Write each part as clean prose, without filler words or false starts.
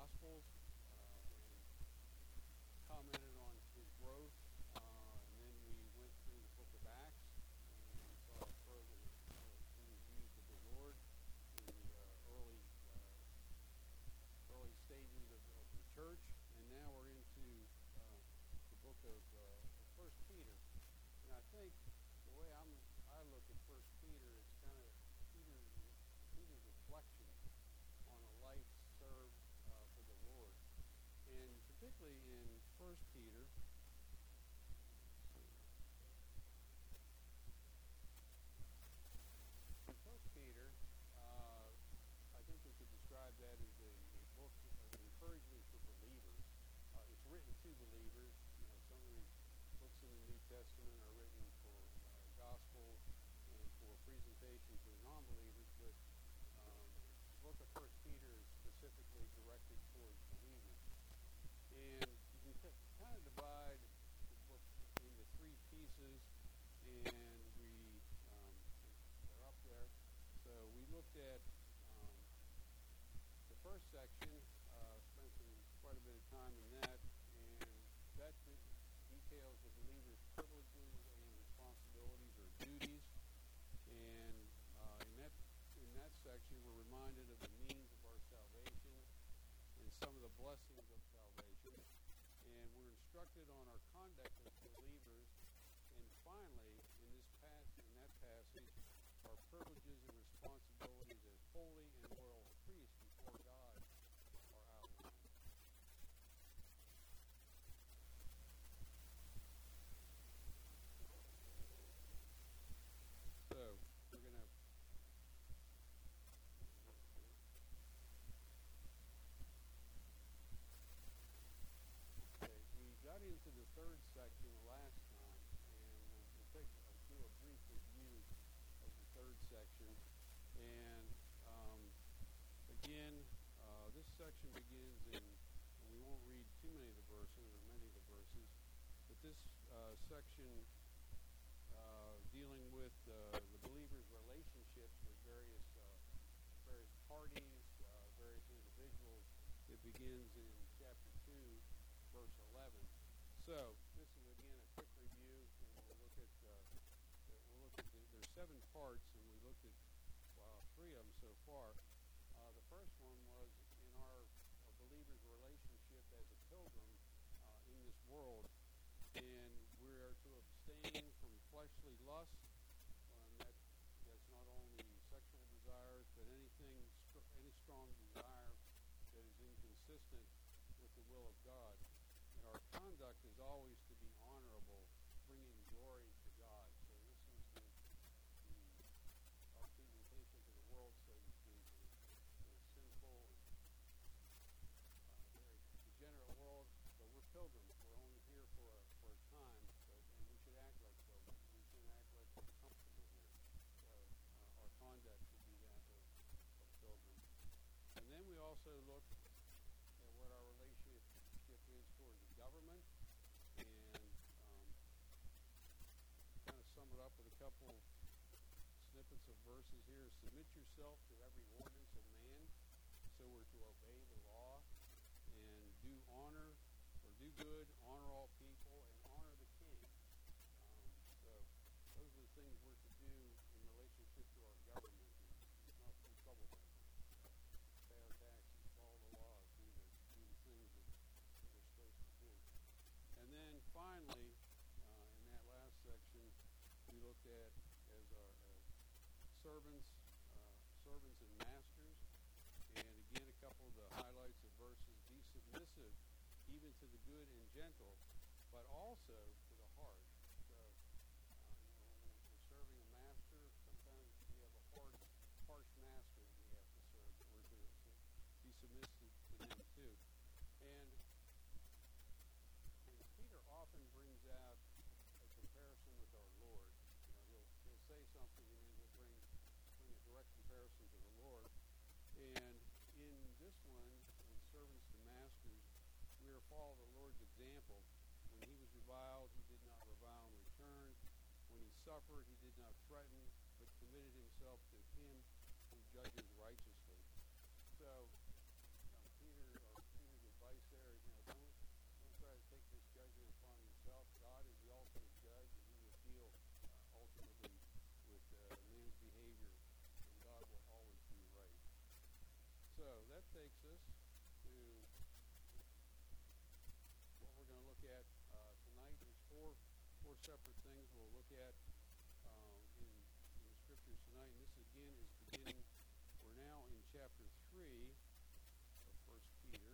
Gospels and commented on his growth. And then we went through the book of Acts and saw further he was used of the Lord in the early stages of the church. And now we're into the book of First Peter. And I think the way I look at First Peter, it's kind of Peter's reflection on a life served for the Lord. And particularly in First Peter, I think we could describe that as a book of encouragement for believers. It's written to believers. Some of these books in the New Testament are written for gospel and for presentation to non-believers, but the book of First Peter is specifically directed towards believers. And you can kind of divide the book into three pieces, and they're up there. So we looked at the first section, spent quite a bit of time in that, and that details the believer's privileges and responsibilities or duties. And in that section, we're reminded of the means of our salvation and some of the blessings of salvation. And we're instructed on our conduct as believers. And finally, in that passage, our privileges and responsibilities as holy and royal priests before God are outlined. So we're going to we got into the third section last time, and we'll do a brief review of the third section. And again, this section begins and we won't read too many of the verses or many of the verses, but this section dealing with the believer's relationships with various parties, various individuals. It begins in chapter 2, verse 11. So this is again a quick review, and we'll look at there's 7 parts, and we looked at 3 of them so far. The first one was in our believer's relationship as a pilgrim in this world, and we are to abstain from fleshly lust. That's not only sexual desires, but any strong desire that is inconsistent with the will of God. And our conduct is always to be honorable, bringing glory to God. So this is our presentation to the world, so to speak, is sinful and very degenerate world, but we're pilgrims. We're only here for a time, and we should act like pilgrims. We shouldn't act like we're comfortable here. So our conduct should be that of pilgrims. And then we also looked at what our relationship is towards the government, and kind of sum it up with a couple snippets of verses here. Submit yourself to every ordinance of man, so we're to obey the law, and do good, honor all people, and honor the king. So those are the things we're to do in relationship to our government, and not be troublemakers. Pay our taxes, follow the laws, do the things that we're supposed to do. And then finally, in that last section, we looked at as servants and masters. And again, a couple of the highlights of verses: be submissive even to the good and gentle, but also to the harsh. So, when we're serving a master, sometimes we have a harsh master we have to serve. We're to be submissive to them too. And Peter often brings out a comparison with our Lord. He'll say something, and then he'll bring a direct comparison to the Lord. And in this one, in servants to masters, we are follow the Lord's example. When he was reviled, he did not revile in return. When he suffered, he did not threaten, but committed himself to him who judges righteously. So Peter So that takes us to what we're going to look at tonight. There's four separate things we'll look at in the scriptures tonight. And this again is beginning. We're now in chapter 3 of 1 Peter.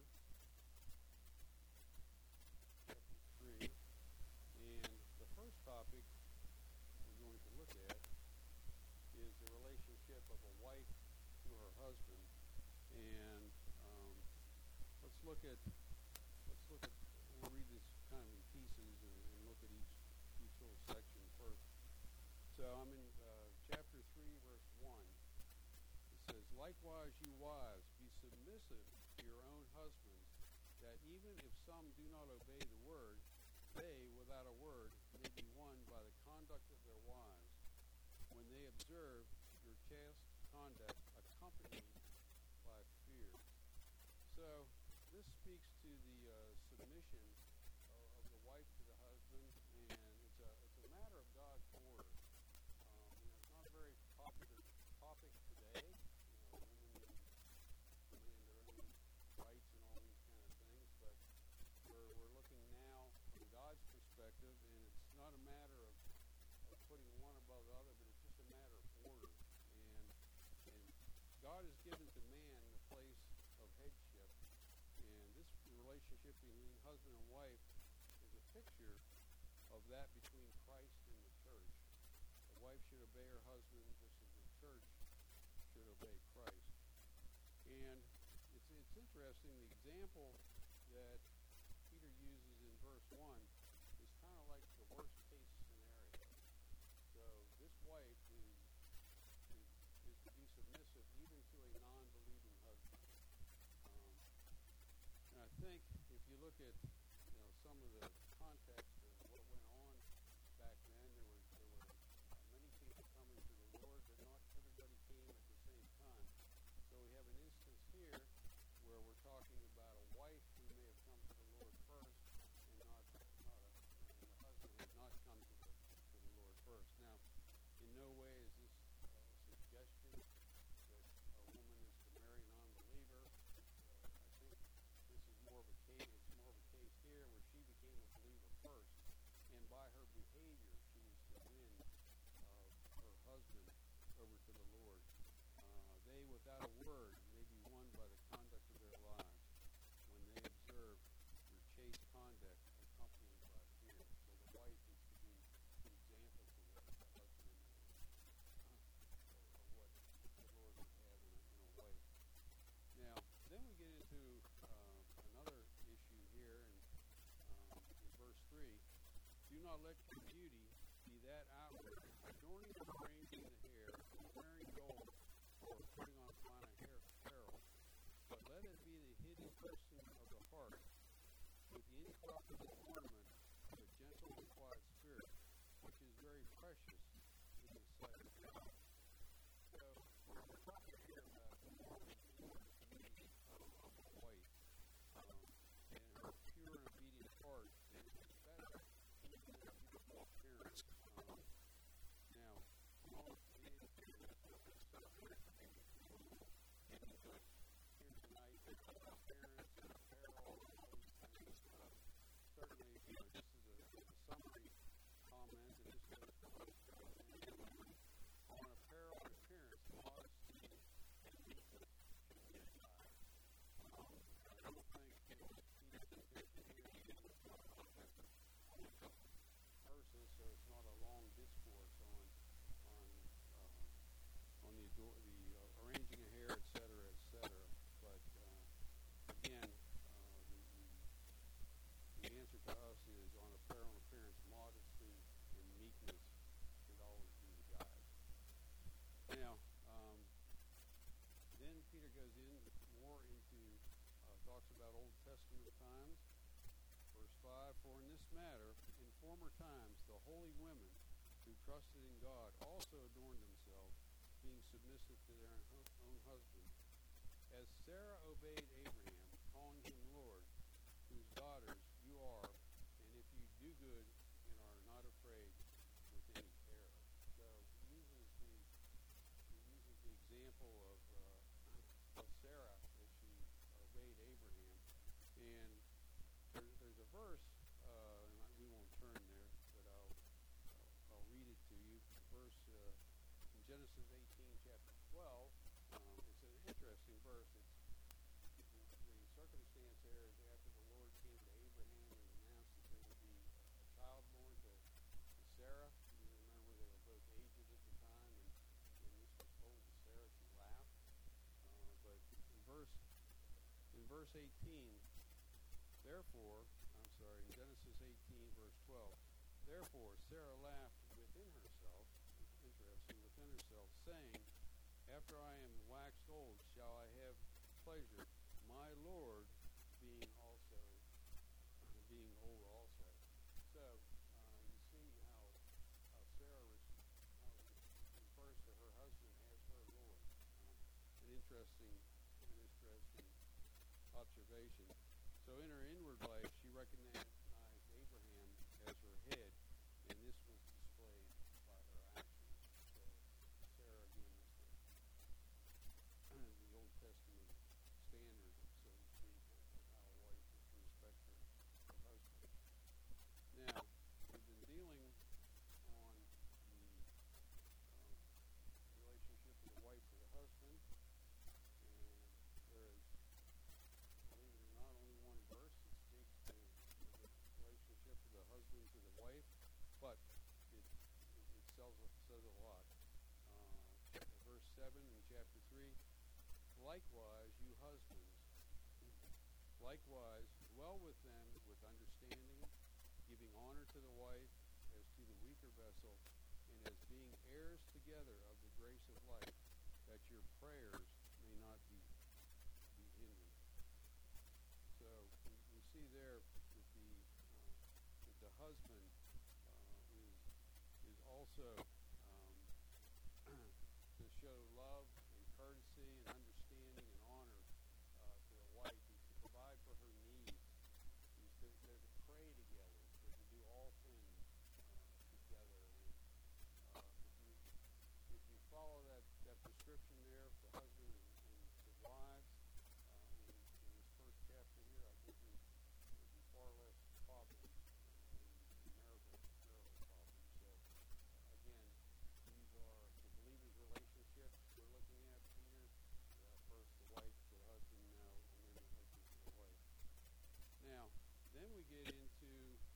Chapter 3. And the first topic we're going to look at is the relationship of a wife to her husband. And let's look at we'll read this kind of in pieces and look at each little section first. So I'm in chapter 3, verse 1. It says, "Likewise, you wives, be submissive to your own husbands, that even if some do not obey the word, they, without a word, may be won by the conduct of their wives, when they observe your chaste conduct accompanied by fear." So this speaks to the submission of the wife to the husband, and it's a matter of God's order. It's not a very popular topic today. Women demand their own rights and all these kind of things, but we're looking now from God's perspective, and it's not a matter of putting one above the other, but it's just a matter of order. And God has given to man the place of headship, and this relationship between husband and wife is a picture of that between Christ and the church. The wife should obey her husband just as the church should obey Christ. And it's interesting, the example that Peter uses in verse 1 is kind of like the worst case scenario. So this wife is to be submissive even to a non-believing husband. And I think if you look at some of the context of what went on back then, there were many people coming to the Lord, but not everybody came at the same time. So we have an instance here where we're talking about a wife who may have come to the Lord first, and the husband had not come to the Lord first. Now, in no way is this a suggestion that a woman is to marry an unbeliever. I think this is more of a case. It's more of a case here where she became a believer first, and by her behavior, she was to win her husband over to the Lord. They, without a word, may be won by the conduct of their lives when they observe your chaste conduct accompanied by fear. So the wife is to be an example to the husband of what the Lord would have in a wife. Now, then we get into another issue here in verse 3. "Do not let your beauty be that outward, adorning and arranging the hair, wearing gold, or putting on fine apparel, but let it be the hidden person of the heart, with the incorruptible ornament of a gentle and quiet spirit, which is very precious in the sight of God." So we're talking here about the beauty of a wife and her pure and obedient heart, and that is a beautiful appearance. Now, all here tonight, appearance and apparel, all these things. Certainly, just as a summary comment, it just goes on apparel and appearance, modesty and meekness should be desired. I don't think Peter verses, so it's not a long discourse on the arranging of hair, etc., etc. But again, the answer to us is on apparel and appearance, modesty and meekness should always be the guide. Now, then Peter goes more into talks about Old Testament times. Verse 5, "For in this matter, in former times, the holy women who trusted in God also adorned themselves, being submissive to their own husbands, as Sarah obeyed Abraham, calling him Lord, whose daughters you are, and if you do good and are not afraid with any terror." So he uses the example of Sarah in Genesis 18, verse 12, therefore Sarah laughed within herself, interesting, within herself, saying, after I am waxed old, shall I have pleasure, my Lord being old also. So you see how Sarah refers to her husband as her Lord. An interesting observation. So in her inward life, she recognized Abraham as her head, and this was displayed by her actions. So Sarah, again, is the Old Testament standard, so to speak, of how a wife is to respect her husband. Now, we've been dealing on the relationship of the wife to the husband, and there is, believe it or not, only one verse that speaks to the relationship of the husband to the wife, but it says a lot. Verse 7 in chapter 3, likewise, you husbands, likewise, dwell with them with understanding, giving honor to the wife as to the weaker vessel, and as being heirs together of the grace of life, that your prayers may not be hindered. So we see there that the husband is also to show love and courtesy and understanding and honor to the wife. He's to provide for her needs. They're to pray together. They're to do all things together. And if you follow that prescription there for the husband and the wives in this first chapter here, I think there'd be far less problems and marital problems. So again, these are the believers' relationships we're looking at here. First the wife to the husband, and then the husband to the wife. Now, then we get into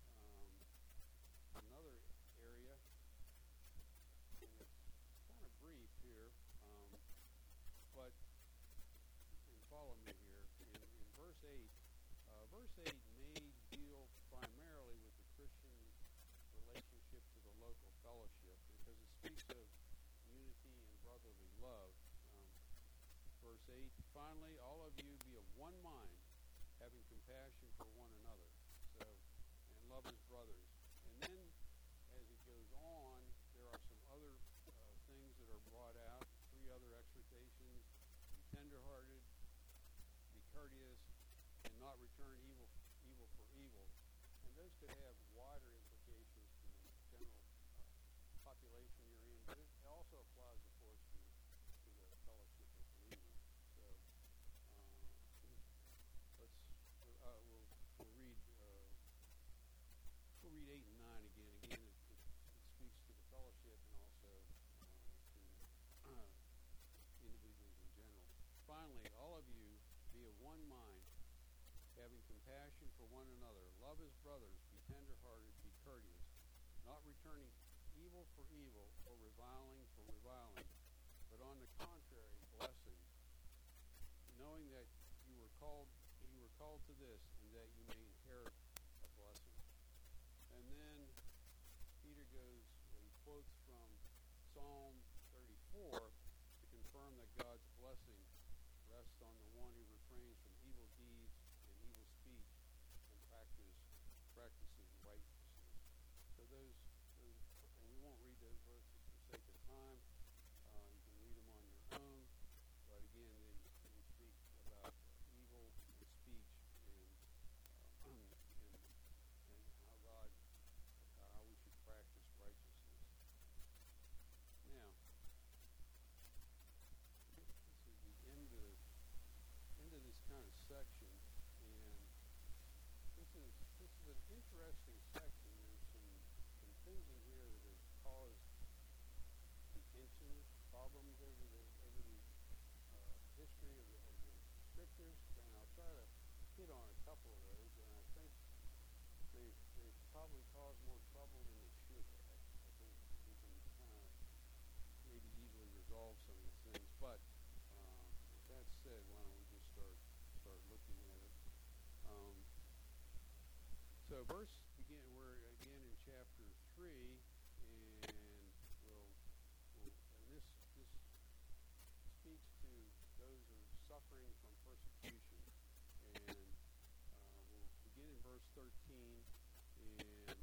another area, and it's kind of brief here, but and follow me here. In verse 8, verse 8 may deal primarily with the Christian relationship to the local fellowship, because it speaks of unity and brotherly love. Verse 8, finally, all of you be of one mind, having compassion for one another, and love as brothers. And then, as it goes on, there are some other things that are brought out, 3 other exhortations: be tenderhearted, be courteous, and not return evil for evil. And those could have wider implications to the general population you're in, but it also applies, of course, to the fellowship of believers. So we'll read 8 and 9 again. Again, it speaks to the fellowship and also to individuals in general. Finally, all of you be of one mind, having compassion for one another. Love as brothers. Be tenderhearted. Be courteous, not returning evil for evil or reviling for reviling, but on the contrary, blessing, knowing that you were called to this, and that you may inherit a blessing. And then Peter he quotes from Psalm 34 to confirm that God's blessing rests on the one who refrains from evil deeds and evil speech and practices righteousness. So and we won't read those verses for sake of time. You can read them on your own. But again, they speak about evil and speech and how we should practice righteousness. Now, this is the end of this kind of section, and this is an interesting section. There's some things in here that have caused contentions, problems over the history of the scriptures, and I'll try to hit on a couple of those. And I think they've probably caused more trouble than they should have. I think we can kind of maybe easily resolve some of these things. But with that said, why don't we just start looking at it? we're again in chapter 3, and this speaks to those who are suffering from persecution. And we'll begin in verse 13, and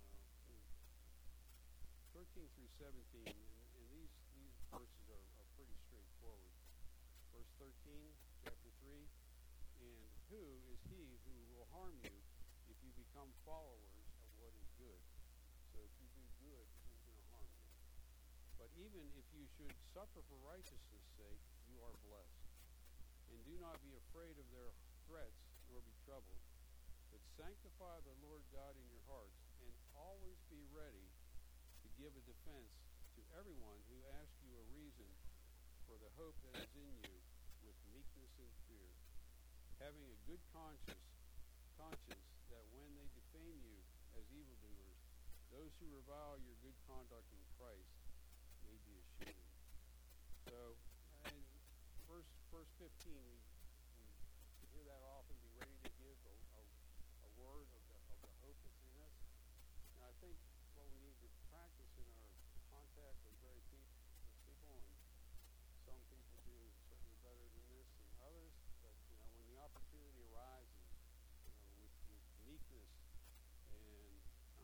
13 through 17, and these verses are pretty straightforward. Verse 13, chapter 3, and who is he who will harm you if you become followers of what is good? So if you do good, who's going to harm you? But even if you should suffer for righteousness' sake, you are blessed. And do not be afraid of their threats, nor be troubled, but sanctify the Lord God in your hearts, and always be ready to give a defense to everyone who asks you a reason for the hope that is in you, with meekness and fear, having a good conscience, that when they defame you as evildoers, those who revile your good conduct in Christ may be ashamed. So, in verse 15, we hear that often, be ready to give a word of the hope that's in us. And I think what we need to practice in our contact with people, and some people do certainly better than this than others, but when the opportunity arises, with meekness and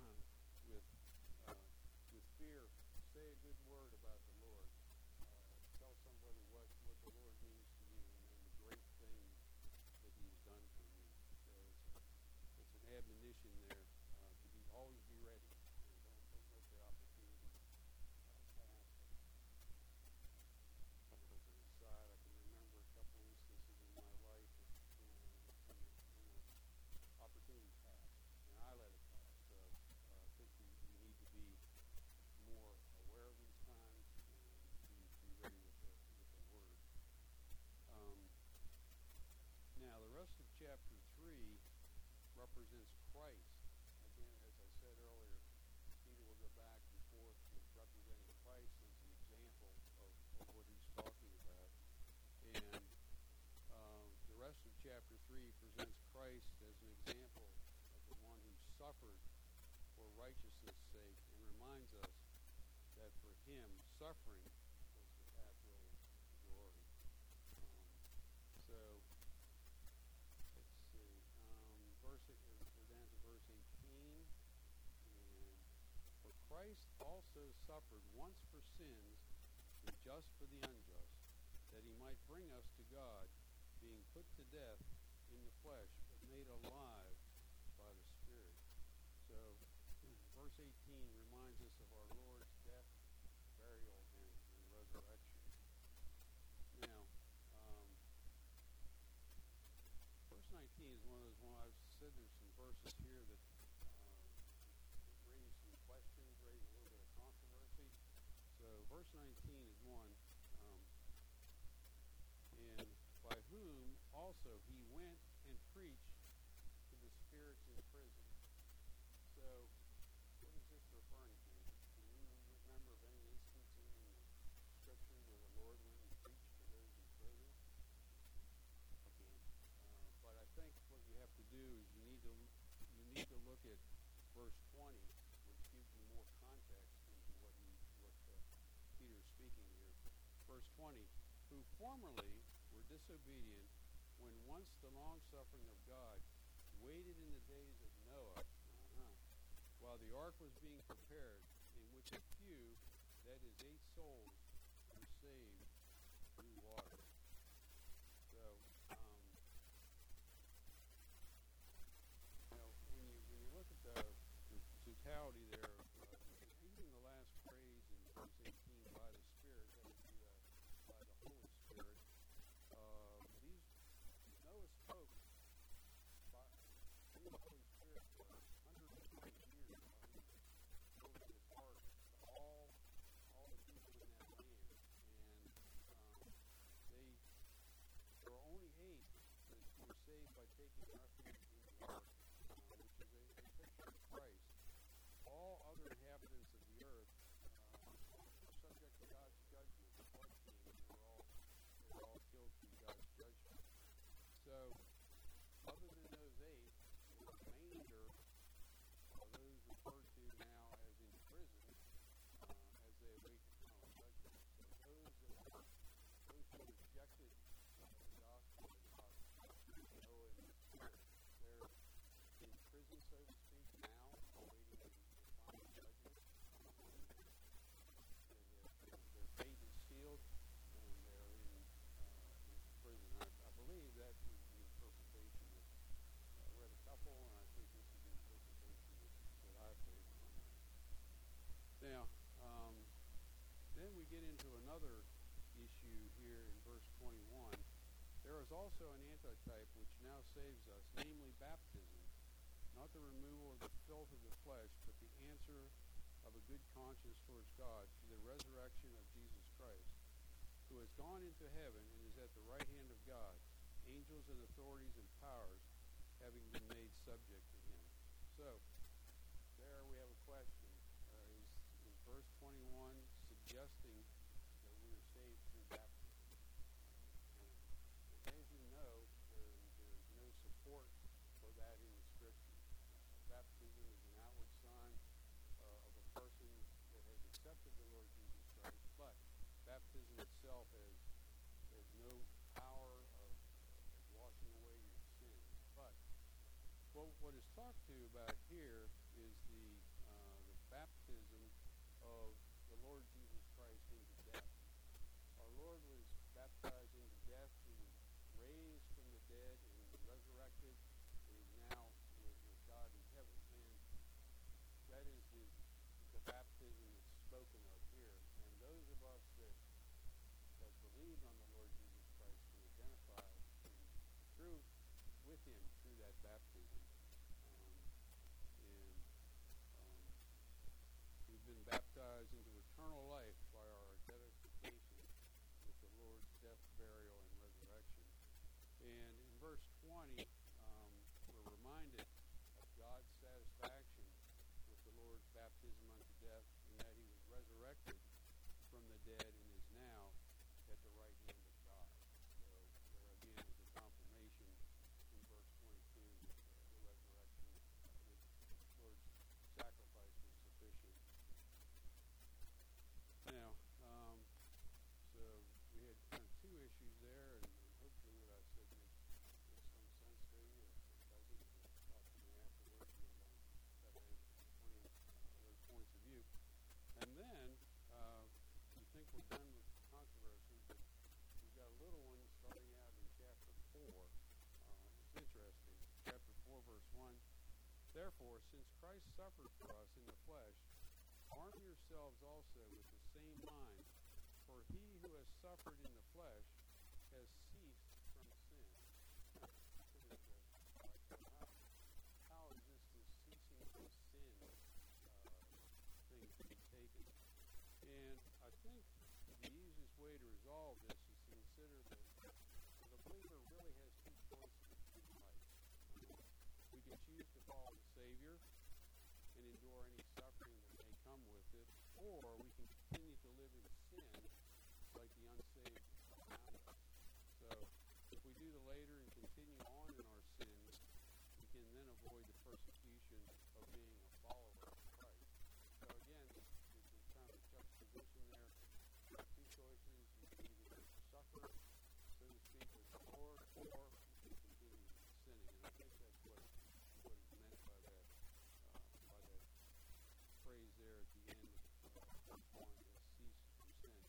with fear, say a good word about the Lord. Tell somebody what the Lord means to you, and the great things that He's done for you. So it's an admonition there to always be ready. Don't let the opportunity pass. As an aside, I can remember a couple instances in my life when the opportunity passed, and I let it pass. So I think we need to be more aware of these times and be ready with the word. Now, the rest of chapter 3 represents Christ. Again, as I said earlier, Peter will go back and forth with representing Christ as an example of what he's talking about. And the rest of chapter 3 presents Christ as an example of the one who suffered for righteousness' sake, and reminds us that for him, suffering was the pathway to glory. So, let's see. We're down to verse 18. And for Christ also suffered once for sins, the just for the unjust, that he might bring us to God, being put to death in the flesh, but made alive by the Spirit. So, verse 18 reminds us of our Lord's death, burial, and resurrection. Now, verse 19 is one of those ones I've said there's some verses here that raise some questions, raise a little bit of controversy. So, verse 19 is one. And by whom also he went and preached to the spirits in prison. So, what is this referring to? Can you remember of any instance in the Scripture where the Lord went and preached to those in prison? Again, but I think what you have to do is you need to look at verse 20, which gives you more context into what Peter is speaking here. Verse 20, who formerly were disobedient, when once the long-suffering of God waited in the days of Noah, while the ark was being prepared, in which a few, that is 8 souls, were saved through water. So, when you look at the totality there, even the last phrase in verse 18, by the Spirit, that would be by the Holy Spirit. Noah spoke through the Holy Spirit for 120 years while he was building this ark to all the people in that land. And Then we get into another issue here in verse 21. There is also an antitype which now saves us, namely baptism, not the removal of the filth of the flesh, but the answer of a good conscience towards God through the resurrection of Jesus Christ, who has gone into heaven and is at the right hand of God, angels and authorities and powers having been made subject to him. So, there we have a question. Is verse 21 suggesting that we are saved through baptism? And as you know, there's no support for that in the Scripture. Baptism is an outward sign of a person that has accepted the Lord Jesus Christ, but baptism itself has no power of washing away your sins. But what is talked to about here is the baptism of the Lord Jesus Christ into death. Our Lord was baptized into death. He was raised from the dead and resurrected, and he's now with God in heaven. And that is the baptism that's spoken of here. And those of us that have believed on the Lord Jesus Christ can identify with him through that baptism. We've been baptized into eternal life by our identification with the Lord's death, burial, and resurrection. And in verse 20, we're reminded of God's satisfaction with the Lord's baptism unto death, and that he was resurrected from the dead and is now at the right hand of God. So there again is a confirmation in verse 22 that the resurrection, the Lord's sacrifice was sufficient. Now, so we had kind of two issues there, and hopefully what I said makes some sense to you. If it doesn't, just talk to me afterwards, and try to explain those points of view. And then, you think we're done with controversy, but we've got a little one starting out in chapter 4. It's interesting. Chapter 4, verse 1. Therefore, since Christ suffered for us in the flesh, arm yourselves also with the same mind, for he who has suffered in the flesh has ceased from sin. That's interesting. How is this ceasing from sin thing to be taken? And I think the easiest way to resolve this is to consider that the believer really has two choices in life. We can choose to follow the Savior and endure any suffering that may come with it, or we can continue to live in sin like the unsaved around us. So if we do the later and continue on in our sins, we can then avoid the persecution of being a follower of Christ. So again, there's kind of a juxtaposition there. You have two choices. You can either suffer, so to speak, with the Lord, or you can continue sinning. And I think that's what is meant by that phrase there at the end of verse 1, has ceased from sin.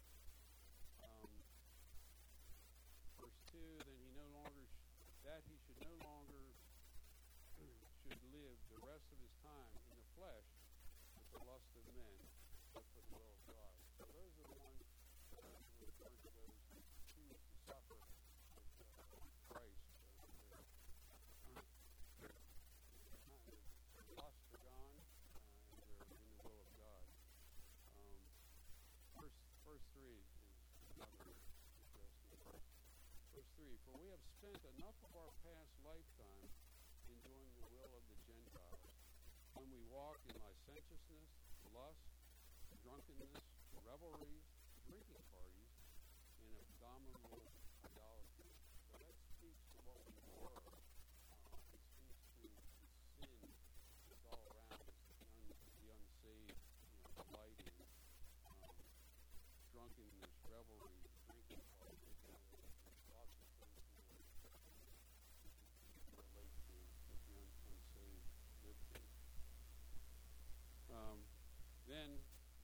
Verse 2, then he should no longer should live the rest of his time in the flesh with the lust of men, but for the will of God. So those are the ones that refer to those who choose to suffer with Christ. Their lusts are gone, and they're in the will of God. Verse 3 is another interesting verse. Verse 3, for we have spent enough of our past lifetime in doing the will of the Gentiles, when we walked in licentiousness, lust, drunkenness, revelries, drinking parties, and abominable idolatry. So that speaks to what we were. It speaks to the sin that's all around us, the unsaved, delighting, drunkenness, revelry, drinking parties. There's lots of things here that relate to what the unsaved live through. Then,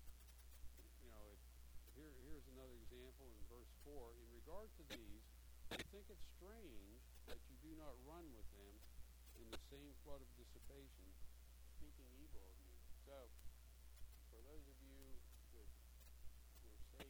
here's another example in verse 4. In regard to these, I think it strange that you do not run with them in the same flood of dissipation, speaking evil of you. So, for those of you that were saved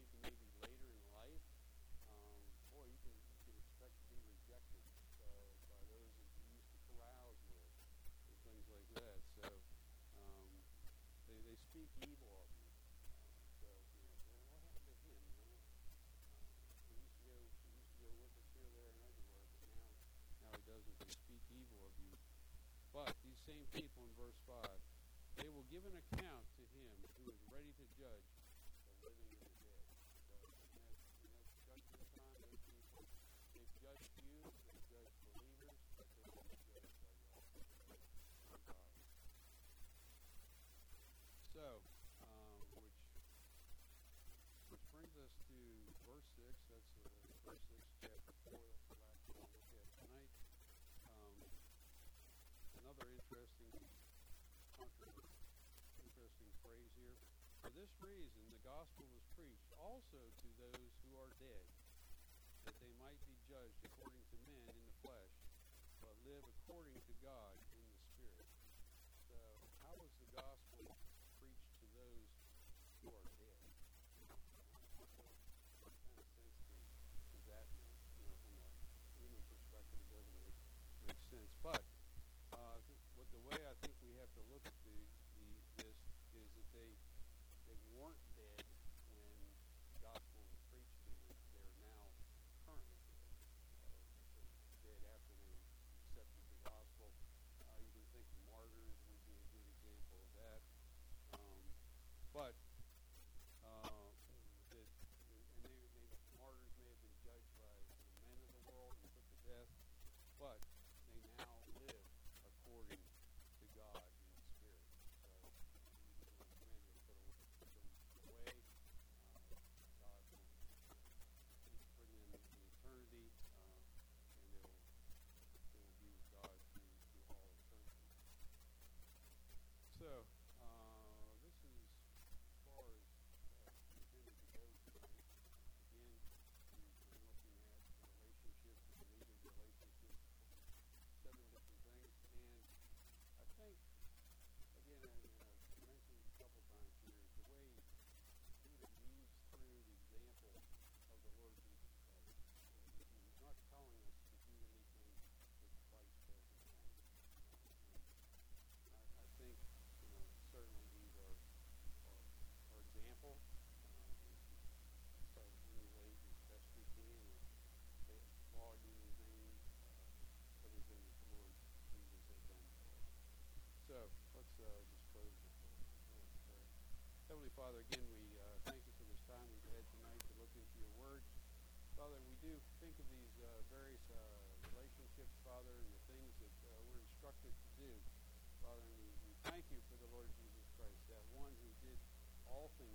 same people in verse 5. They will give an account to him who is ready to judge the living and the dead. So in that judgment time, those people, they've judged you, they've judged believers, but they will be judged by God. So, which brings us to verse 6. That's verse 6, chapter 4. That's the last one we'll look at tonight. Another interesting phrase here. For this reason, the gospel was preached also to those who are dead, that they might be judged according to men in the flesh, but live according to God in the Spirit. So, how was the gospel preached to those who are dead? What kind of sense does that make? From a human perspective, it doesn't make sense. But the way I think we have to look at this is that they weren't dead when the gospel was preached to them. They're now currently dead. Dead after they accepted the gospel. You can think of martyrs would be a good example of that. But martyrs may have been judged by the men of the world and put to death, but they now live according to God in the Spirit. So men will put them away. God will bring them into eternity, and they will be with God through all eternity. So this is as far as intended to go tonight. Again, we've been looking at the relationship, the believing relationship, 7 different things, and I think, again, I've mentioned a couple times here, the way Peter weaves through the example of the Lord Jesus Christ. He's not telling us to do anything that Christ hasn't done. I think, certainly he's our example. We try to emulate as best we can and applauding his name, everything that the Lord Jesus has done for us. So let's just close with prayer. Heavenly Father, again, we thank you for this time we've had tonight to look into your word. Father, we do think of these various relationships, Father, and the things that we're instructed to do. Father, and we thank you for the Lord Jesus Christ, that one who did all things